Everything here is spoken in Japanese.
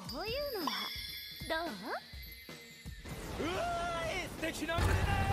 そういうのはどう？ うわーい、素敵な胸だ。